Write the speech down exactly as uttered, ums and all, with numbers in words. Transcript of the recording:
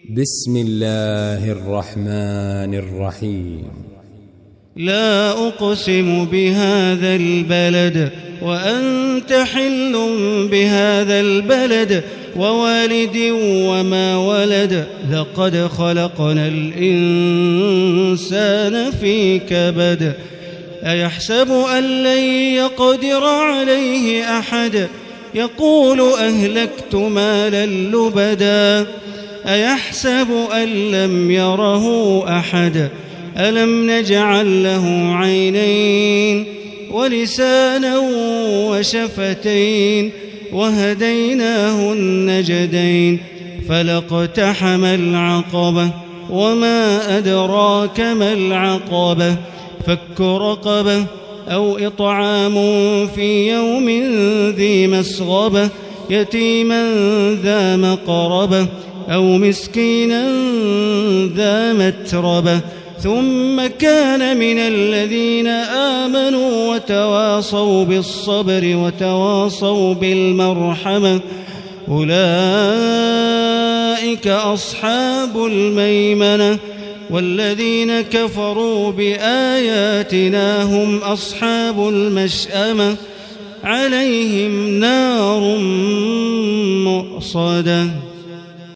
بسم الله الرحمن الرحيم. لا أقسم بهذا البلد وأنت حل بهذا البلد ووالد وما ولد لقد خلقنا الإنسان في كبد أيحسب أن لن يقدر عليه أحد يقول أهلكت مالا لبدا أيحسب أن لم يره أحد ألم نجعل له عينين ولسانا وشفتين وهديناه النجدين فلاقتحم العقبة وما أدراك ما العقبة فك رقبة أو إطعام في يوم ذي مسغبة يتيما ذا مقربة أو مسكينا ذا متربة ثم كان من الذين آمنوا وتواصوا بالصبر وتواصوا بالمرحمة أولئك أصحاب الميمنة والذين كفروا بآياتنا هم أصحاب المشأمة عليهم نار مؤصدة.